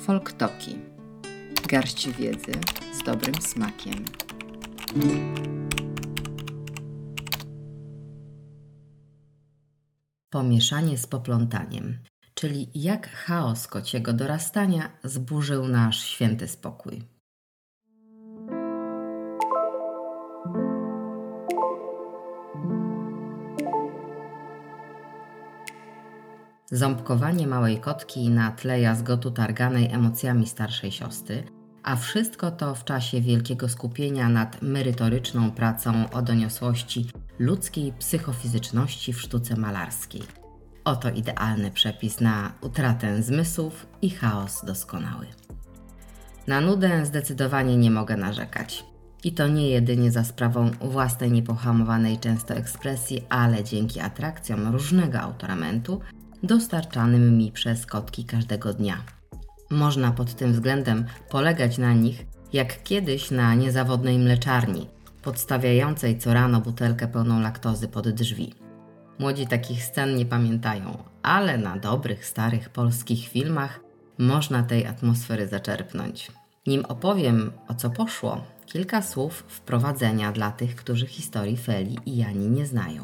Folktoki. Garść wiedzy z dobrym smakiem. Pomieszanie z poplątaniem, czyli jak chaos kociego dorastania zburzył nasz święty spokój. Ząbkowanie małej kotki na tle jazgotu targanej emocjami starszej siostry, a wszystko to w czasie wielkiego skupienia nad merytoryczną pracą o doniosłości ludzkiej psychofizyczności w sztuce malarskiej. Oto idealny przepis na utratę zmysłów i chaos doskonały. Na nudę zdecydowanie nie mogę narzekać. I to nie jedynie za sprawą własnej niepohamowanej często ekspresji, ale dzięki atrakcjom różnego autoramentu dostarczanym mi przez kotki każdego dnia. Można pod tym względem polegać na nich jak kiedyś na niezawodnej mleczarni, podstawiającej co rano butelkę pełną laktozy pod drzwi. Młodzi takich scen nie pamiętają, ale na dobrych, starych polskich filmach można tej atmosfery zaczerpnąć. Nim opowiem, o co poszło, kilka słów wprowadzenia dla tych, którzy historii Feli i Jani nie znają.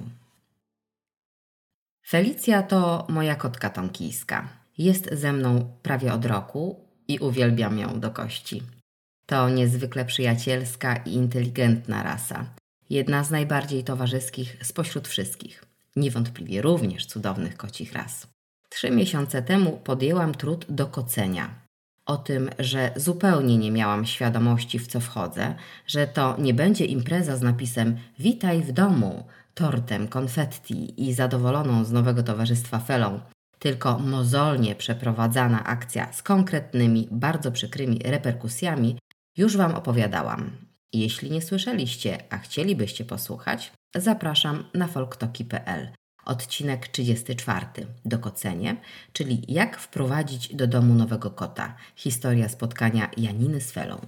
Felicja to moja kotka tonkijska. Jest ze mną prawie od roku i uwielbiam ją do kości. To niezwykle przyjacielska i inteligentna rasa. Jedna z najbardziej towarzyskich spośród wszystkich. Niewątpliwie również cudownych kocich ras. 3 miesiące temu podjęłam trud do kocenia. O tym, że zupełnie nie miałam świadomości, w co wchodzę, że to nie będzie impreza z napisem „Witaj w domu”, tortem, konfetti i zadowoloną z nowego towarzystwa felą, tylko mozolnie przeprowadzana akcja z konkretnymi, bardzo przykrymi reperkusjami, już Wam opowiadałam. Jeśli nie słyszeliście, a chcielibyście posłuchać, zapraszam na folktoki.pl. Odcinek 34. Dokocenie, czyli jak wprowadzić do domu nowego kota. Historia spotkania Janiny z Felą.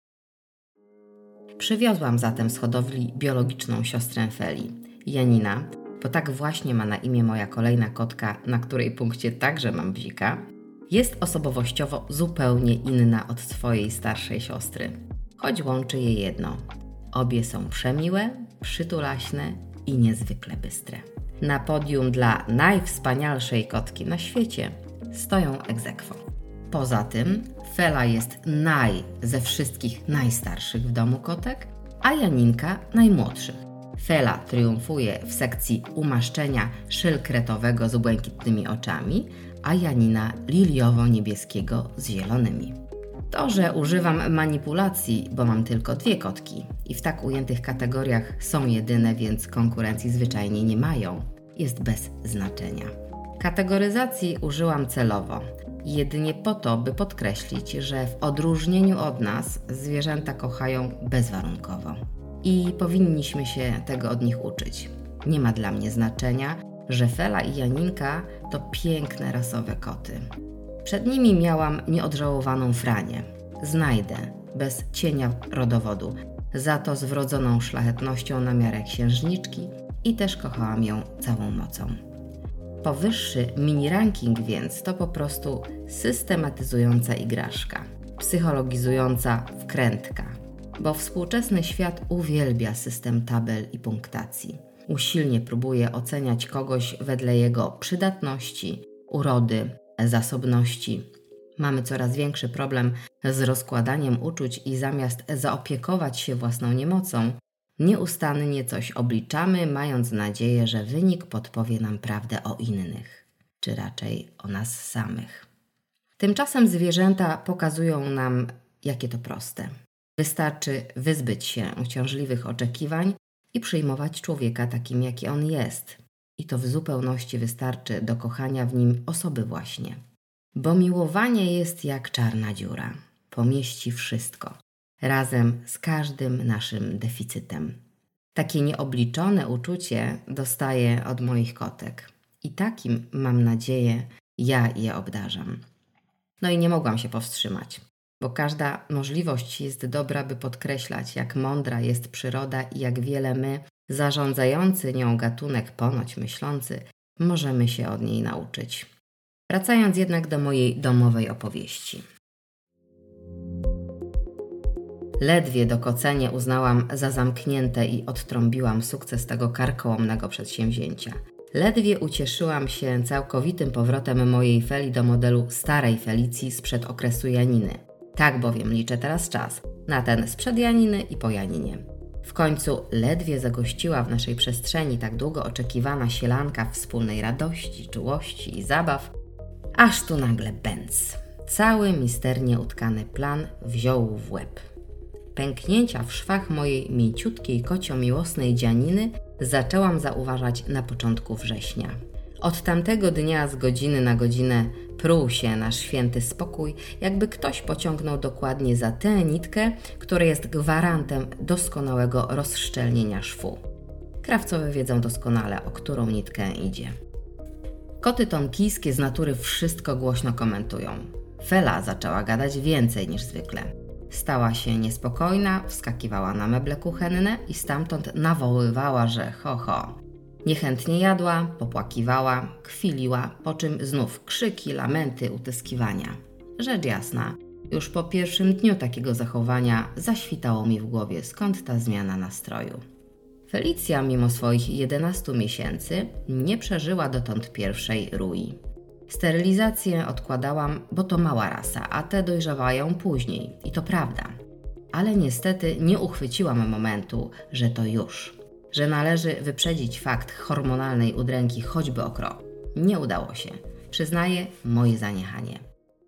Przywiozłam zatem z hodowli biologiczną siostrę Feli. Janina, bo tak właśnie ma na imię moja kolejna kotka, na której punkcie także mam bzika, jest osobowościowo zupełnie inna od swojej starszej siostry, choć łączy je jedno. Obie są przemiłe, przytulaśne i niezwykle bystre. Na podium dla najwspanialszej kotki na świecie stoją ex aequo. Poza tym Fela jest ze wszystkich najstarszych w domu kotek, a Janinka najmłodszych. Fela triumfuje w sekcji umaszczenia szylkretowego z błękitnymi oczami, a Janina liliowo-niebieskiego z zielonymi. To, że używam manipulacji, bo mam tylko 2 kotki i w tak ujętych kategoriach są jedyne, więc konkurencji zwyczajnie nie mają, jest bez znaczenia. Kategoryzacji użyłam celowo, jedynie po to, by podkreślić, że w odróżnieniu od nas zwierzęta kochają bezwarunkowo. I powinniśmy się tego od nich uczyć. Nie ma dla mnie znaczenia, że Fela i Janinka to piękne rasowe koty. Przed nimi miałam nieodżałowaną Franię. Znajdę, bez cienia rodowodu, za to z wrodzoną szlachetnością na miarę księżniczki i też kochałam ją całą mocą. Powyższy mini-ranking więc to po prostu systematyzująca igraszka, psychologizująca wkrętka, bo współczesny świat uwielbia system tabel i punktacji. Usilnie próbuje oceniać kogoś wedle jego przydatności, urody, zasobności. Mamy coraz większy problem z rozkładaniem uczuć i zamiast zaopiekować się własną niemocą, nieustannie coś obliczamy, mając nadzieję, że wynik podpowie nam prawdę o innych, czy raczej o nas samych. Tymczasem zwierzęta pokazują nam, jakie to proste. Wystarczy wyzbyć się uciążliwych oczekiwań i przyjmować człowieka takim, jaki on jest. I to w zupełności wystarczy do kochania w nim osoby właśnie. Bo miłowanie jest jak czarna dziura. Pomieści wszystko. Razem z każdym naszym deficytem. Takie nieobliczone uczucie dostaję od moich kotek. I takim, mam nadzieję, ja je obdarzam. No i nie mogłam się powstrzymać. Bo każda możliwość jest dobra, by podkreślać, jak mądra jest przyroda i jak wiele my, zarządzający nią gatunek ponoć myślący, możemy się od niej nauczyć. Wracając jednak do mojej domowej opowieści. Ledwie dokocenie uznałam za zamknięte i odtrąbiłam sukces tego karkołomnego przedsięwzięcia. Ledwie ucieszyłam się całkowitym powrotem mojej Feli do modelu starej Felicji sprzed okresu Janiny. Tak bowiem liczę teraz czas, na ten sprzed Janiny i po Janinie. W końcu ledwie zagościła w naszej przestrzeni tak długo oczekiwana sielanka wspólnej radości, czułości i zabaw, aż tu nagle bęc. Cały misternie utkany plan wziął w łeb. Pęknięcia w szwach mojej mięciutkiej kociomiłosnej dzianiny zaczęłam zauważać na początku września. Od tamtego dnia z godziny na godzinę pruł się nasz święty spokój, jakby ktoś pociągnął dokładnie za tę nitkę, która jest gwarantem doskonałego rozszczelnienia szwu. Krawcowie wiedzą doskonale, o którą nitkę idzie. Koty tonkijskie z natury wszystko głośno komentują. Fela zaczęła gadać więcej niż zwykle. Stała się niespokojna, wskakiwała na meble kuchenne i stamtąd nawoływała, że ho. Niechętnie jadła, popłakiwała, kwiliła, po czym znów krzyki, lamenty, utyskiwania. Rzecz jasna, już po pierwszym dniu takiego zachowania zaświtało mi w głowie, skąd ta zmiana nastroju. Felicja, mimo swoich 11 miesięcy, nie przeżyła dotąd pierwszej rui. Sterylizację odkładałam, bo to mała rasa, a te dojrzewają później. I to prawda. Ale niestety nie uchwyciłam momentu, że to już. Że należy wyprzedzić fakt hormonalnej udręki choćby o krok. Nie udało się. Przyznaję moje zaniechanie.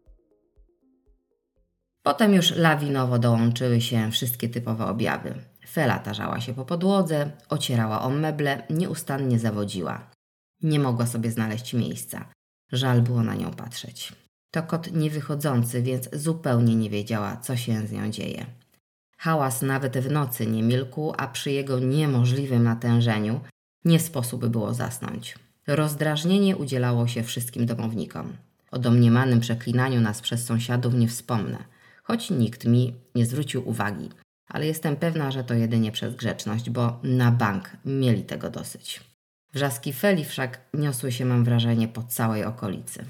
Potem już lawinowo dołączyły się wszystkie typowe objawy. Fela tarzała się po podłodze, ocierała o meble, nieustannie zawodziła. Nie mogła sobie znaleźć miejsca. Żal było na nią patrzeć. To kot niewychodzący, więc zupełnie nie wiedziała, co się z nią dzieje. Hałas nawet w nocy nie milkł, a przy jego niemożliwym natężeniu nie sposób było zasnąć. Rozdrażnienie udzielało się wszystkim domownikom. O domniemanym przeklinaniu nas przez sąsiadów nie wspomnę, choć nikt mi nie zwrócił uwagi, ale jestem pewna, że to jedynie przez grzeczność, bo na bank mieli tego dosyć. Wrzaski Feli wszak niosły się, mam wrażenie, po całej okolicy.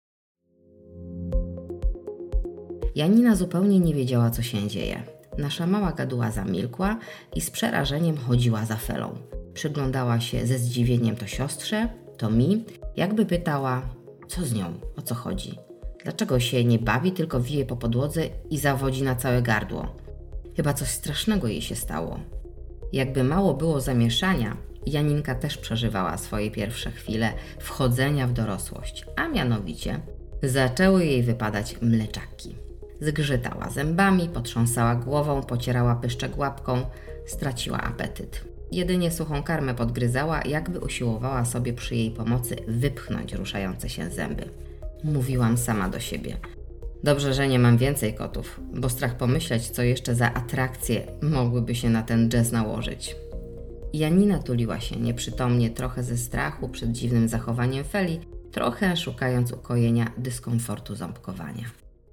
Janina zupełnie nie wiedziała, co się dzieje. Nasza mała gaduła zamilkła i z przerażeniem chodziła za Felą. Przyglądała się ze zdziwieniem to siostrze, to mi, jakby pytała, co z nią, o co chodzi. Dlaczego się nie bawi, tylko wije po podłodze i zawodzi na całe gardło. Chyba coś strasznego jej się stało. Jakby mało było zamieszania, Janinka też przeżywała swoje pierwsze chwile wchodzenia w dorosłość, a mianowicie zaczęły jej wypadać mleczaki. Zgrzytała zębami, potrząsała głową, pocierała pyszczek łapką, straciła apetyt. Jedynie suchą karmę podgryzała, jakby usiłowała sobie przy jej pomocy wypchnąć ruszające się zęby. Mówiłam sama do siebie. Dobrze, że nie mam więcej kotów, bo strach pomyśleć, co jeszcze za atrakcje mogłyby się na ten jazz nałożyć. Janina tuliła się nieprzytomnie, trochę ze strachu przed dziwnym zachowaniem Feli, trochę szukając ukojenia dyskomfortu ząbkowania.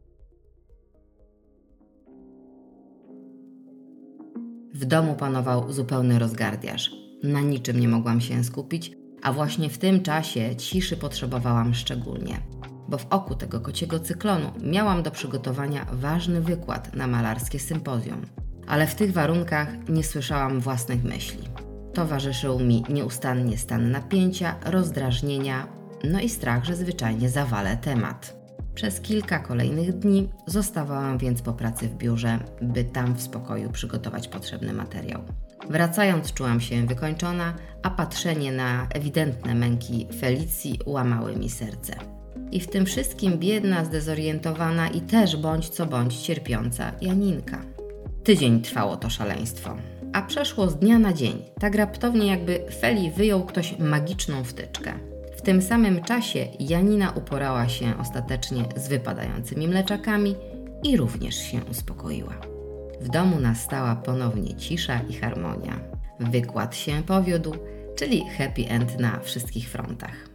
W domu panował zupełny rozgardiaż. Na niczym nie mogłam się skupić, a właśnie w tym czasie ciszy potrzebowałam szczególnie, bo w oku tego kociego cyklonu miałam do przygotowania ważny wykład na malarskie sympozjum. Ale w tych warunkach nie słyszałam własnych myśli. Towarzyszył mi nieustannie stan napięcia, rozdrażnienia, no i strach, że zwyczajnie zawalę temat. Przez kilka kolejnych dni zostawałam więc po pracy w biurze, by tam w spokoju przygotować potrzebny materiał. Wracając czułam się wykończona, a patrzenie na ewidentne męki Felicji łamały mi serce. I w tym wszystkim biedna, zdezorientowana i też bądź co bądź cierpiąca Janinka. Tydzień trwało to szaleństwo, a przeszło z dnia na dzień, tak raptownie jakby Feli wyjął ktoś magiczną wtyczkę. W tym samym czasie Janina uporała się ostatecznie z wypadającymi mleczakami i również się uspokoiła. W domu nastała ponownie cisza i harmonia. Wykład się powiódł, czyli happy end na wszystkich frontach.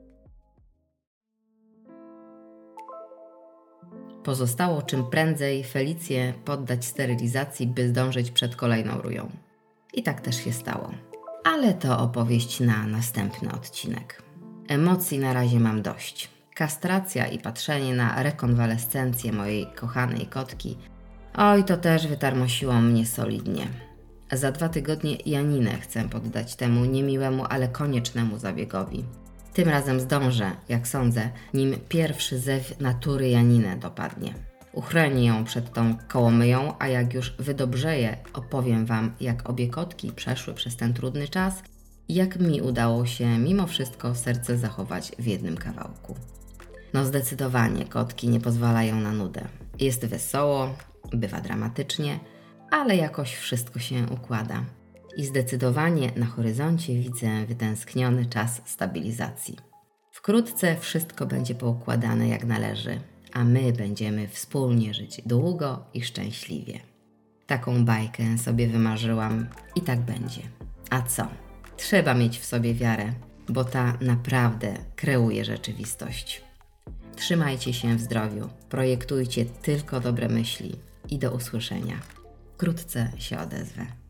Pozostało czym prędzej Felicję poddać sterylizacji, by zdążyć przed kolejną rują. I tak też się stało. Ale to opowieść na następny odcinek. Emocji na razie mam dość. Kastracja i patrzenie na rekonwalescencję mojej kochanej kotki Oj, to też wytarmosiło mnie solidnie. Za 2 tygodnie Janinę chcę poddać temu niemiłemu, ale koniecznemu zabiegowi. Tym razem zdążę, jak sądzę, nim pierwszy zew natury Janinę dopadnie. Uchronię ją przed tą kołomyją, a jak już wydobrzeję, opowiem Wam, jak obie kotki przeszły przez ten trudny czas i jak mi udało się mimo wszystko serce zachować w jednym kawałku. No zdecydowanie kotki nie pozwalają na nudę. Jest wesoło, bywa dramatycznie, ale jakoś wszystko się układa. I zdecydowanie na horyzoncie widzę wytęskniony czas stabilizacji. Wkrótce wszystko będzie poukładane jak należy, a my będziemy wspólnie żyć długo i szczęśliwie. Taką bajkę sobie wymarzyłam i tak będzie. A co? Trzeba mieć w sobie wiarę, bo ta naprawdę kreuje rzeczywistość. Trzymajcie się w zdrowiu, projektujcie tylko dobre myśli i do usłyszenia. Wkrótce się odezwę.